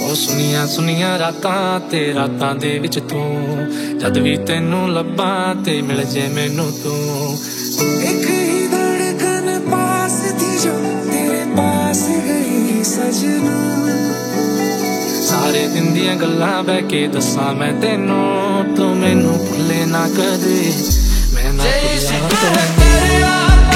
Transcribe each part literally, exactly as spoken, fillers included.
ओ सुनिया सुनिया रातां ते रातां दे विच तू जद भी तेनू लब्बां ते मिल जे मैनू तू। एक ही धड़कन पास थी जो तेरे पास गई सजना। सारे दिन दियां गल्लां बह के दस्सां मैं तेनू, तू मैनू भुले ना कदे, मैं ना भुल्लां तैनू।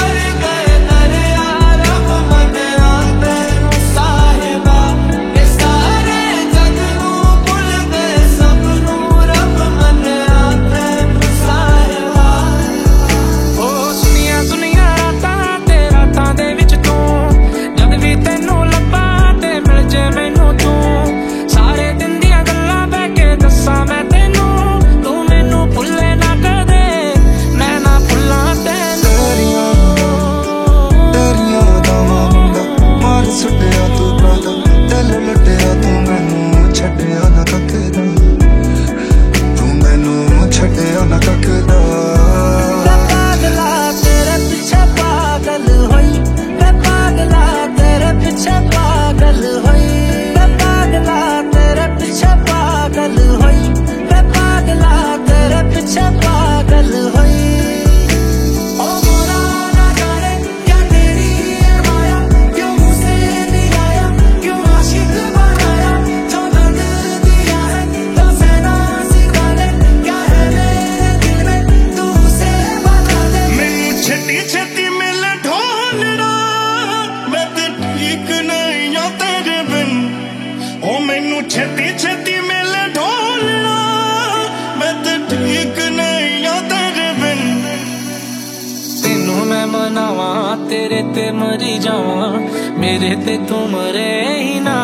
छेती छेती मिले ढोलना मैं तो ठीक नहीं आ तेरे बिन। तेनू मैं मनावा तेरे ते मरी जावा, मेरे ते तू मरे ही ना।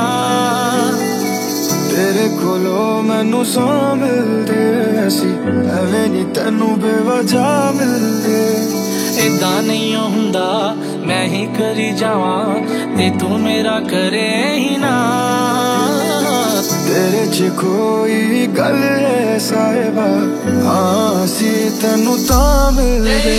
तेरे कोलो मैनू सौ मिलदे सी, एवें नी तेनू बेवजह मिलदे। इदा नहीं हुंदा मैं ही करी जावा ते तू मेरा करे ही ना। तेरे च कोई गल है साहिबा, हाँ सी तेनू तां मिलदे।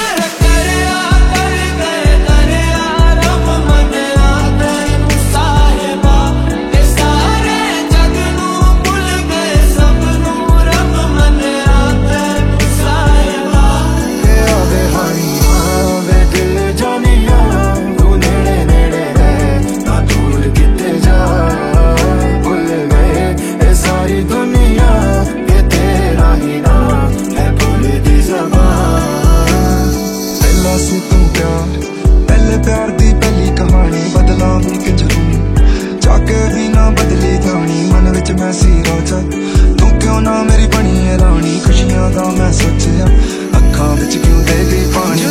पहले प्यार दी पहली कहानी बदला मुमकिन जरूर, जाके भी ना बदली कहानी मन विच मैं सी राजा, तू क्यों ना मेरी बनी है रानी। खुशियां दा मैं सोचिया अखां विच क्यों दे गई पानी।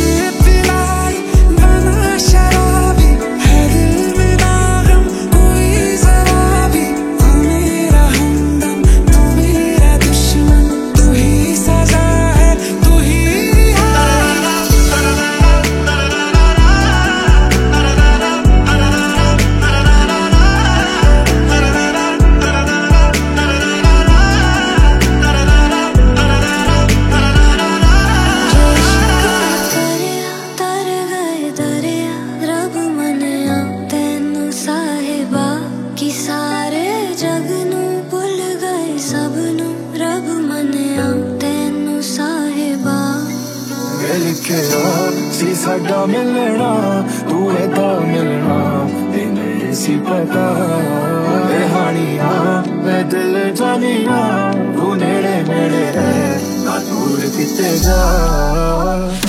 सी साडा मिलना तू एदा मिलना ते नहीं सी पता। हानिया मैं दिल जानिया तू नेड़े नेड़े रह ना दूर किते जा।